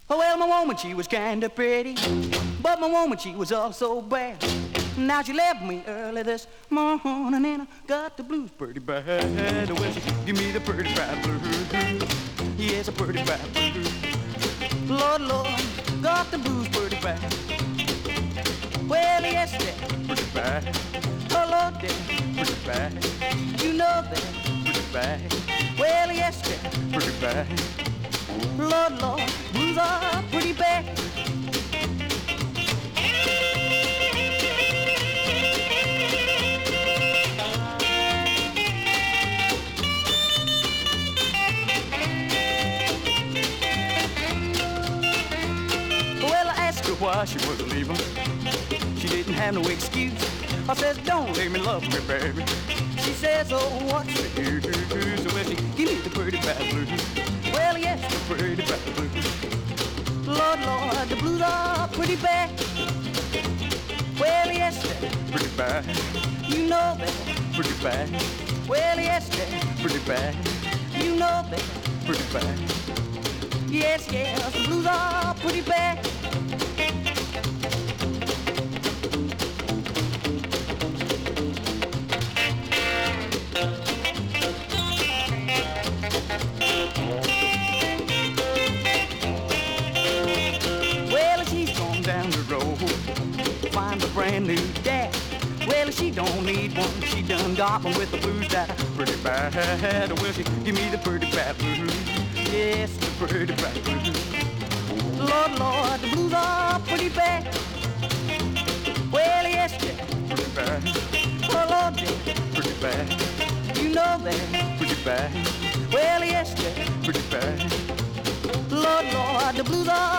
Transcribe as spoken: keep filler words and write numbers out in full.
Well, my woman, she was kinda pretty, but my woman, she was also bad. Now she left me early this morning and I got the blues pretty bad. Well, she give me the pretty bad blues. Yes, a pretty bad blues. Lord, Lord, got the blues pretty bad. Well, yes, they're pretty bad. Oh, Lord, they're pretty bad. You know they're pretty bad. Well, yes, they're pretty bad. Lord, Lord, blues are pretty bad. Well, I asked her why she was leaving. She didn't have no excuse. I says, don't leave me, love me, baby. She says, oh, what's the use? So well, she give me the pretty bad blues. Well, yes, the pretty bad blues. Lord, Lord, the blues are pretty bad. Well, yes, they're pretty bad. You know they're pretty bad. Well, yes, they're pretty bad. You know they're pretty bad. Yes, yes, the blues are pretty bad. Find a brand new dad. Well, she don't need one. She done got one with the blues that are pretty bad. Well, she give me the pretty bad blues. Yes, the pretty bad blues. Lord, Lord, the blues are pretty bad. Well, yes, they're pretty bad. Oh, Lord, they're pretty bad. You know they're pretty bad. Well, yes, they're pretty bad. Lord, Lord, the blues are